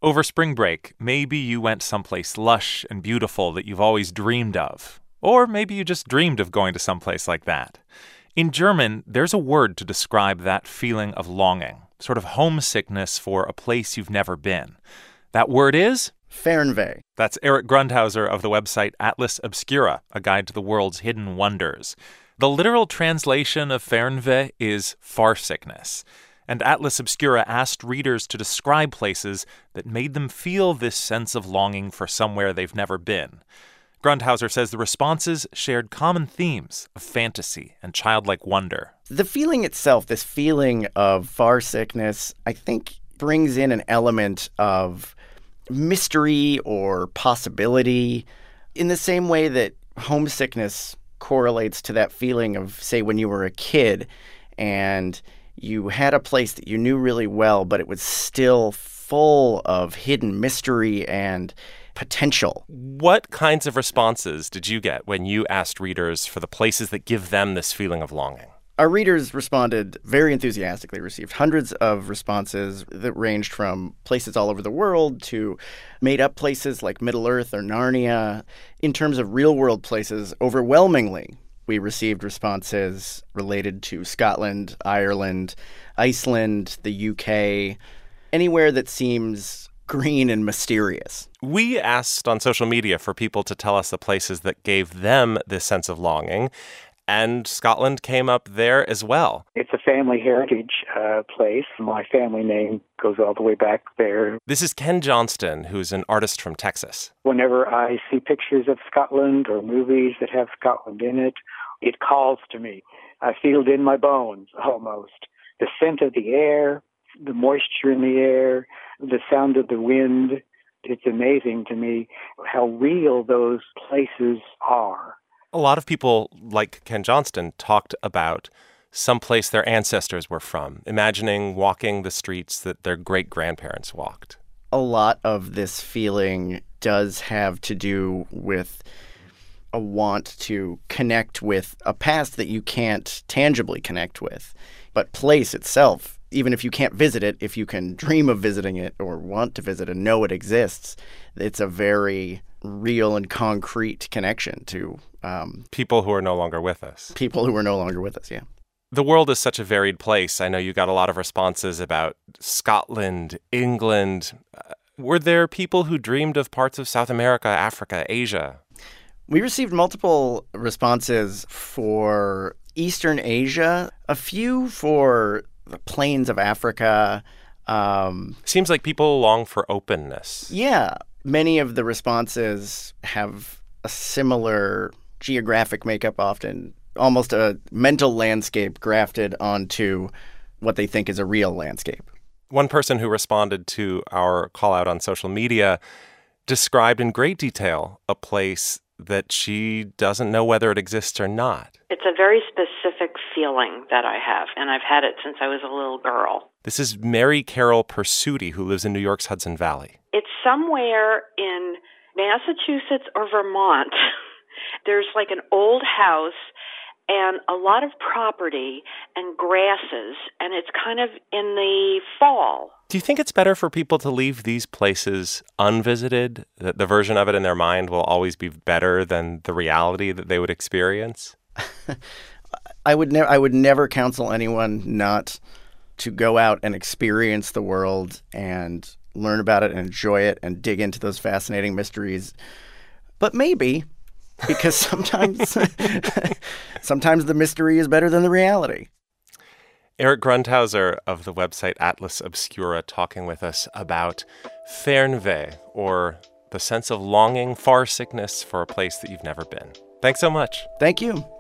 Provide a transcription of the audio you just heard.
Over spring break, maybe you went someplace lush and beautiful that you've always dreamed of. Or maybe you just dreamed of going to someplace like that. In German, there's a word to describe that feeling of longing, sort of homesickness for a place you've never been. That word is? Fernweh. That's Eric Grundhauser of the website Atlas Obscura, a guide to the world's hidden wonders. The literal translation of Fernweh is farsickness. And Atlas Obscura asked readers to describe places that made them feel this sense of longing for somewhere they've never been. Grundhauser says the responses shared common themes of fantasy and childlike wonder. The feeling itself, this feeling of farsickness, I think brings in an element of mystery or possibility in the same way that homesickness correlates to that feeling of, say, when you were a kid and you had a place that you knew really well, but it was still full of hidden mystery and potential. What kinds of responses did you get when you asked readers for the places that give them this feeling of longing? Our readers responded very enthusiastically, received hundreds of responses that ranged from places all over the world to made-up places like Middle-earth or Narnia. In terms of real-world places, overwhelmingly, we received responses related to Scotland, Ireland, Iceland, the UK, anywhere that seems green and mysterious. We asked on social media for people to tell us the places that gave them this sense of longing, and Scotland came up there as well. It's a family heritage place. My family name goes all the way back there. This is Ken Johnston, who's an artist from Texas. Whenever I see pictures of Scotland or movies that have Scotland in it, it calls to me. I feel it in my bones, almost. The scent of the air, the moisture in the air, the sound of the wind. It's amazing to me how real those places are. A lot of people, like Ken Johnston, talked about someplace their ancestors were from, imagining walking the streets that their great-grandparents walked. A lot of this feeling does have to do with a want to connect with a past that you can't tangibly connect with. But place itself, even if you can't visit it, if you can dream of visiting it or want to visit and know it exists, it's a very real and concrete connection to people who are no longer with us. People who are no longer with us, yeah. The world is such a varied place. I know you got a lot of responses about Scotland, England. Were there people who dreamed of parts of South America, Africa, Asia? We received multiple responses for Eastern Asia, a few for the plains of Africa. Seems like people long for openness. Yeah. Many of the responses have a similar geographic makeup, often almost a mental landscape grafted onto what they think is a real landscape. One person who responded to our call out on social media described in great detail a place that she doesn't know whether it exists or not. It's a very specific feeling that I have, and I've had it since I was a little girl. This is Mary Carol Persuti, who lives in New York's Hudson Valley. It's somewhere in Massachusetts or Vermont. There's like an old house and a lot of property and grasses, and it's kind of in the fall. Do you think it's better for people to leave these places unvisited? That the version of it in their mind will always be better than the reality that they would experience? I would never counsel anyone not to go out and experience the world and learn about it and enjoy it and dig into those fascinating mysteries. But maybe, because sometimes the mystery is better than the reality. Eric Grundhauser of the website Atlas Obscura talking with us about Fernweh, or the sense of longing, farsickness for a place that you've never been. Thanks so much. Thank you.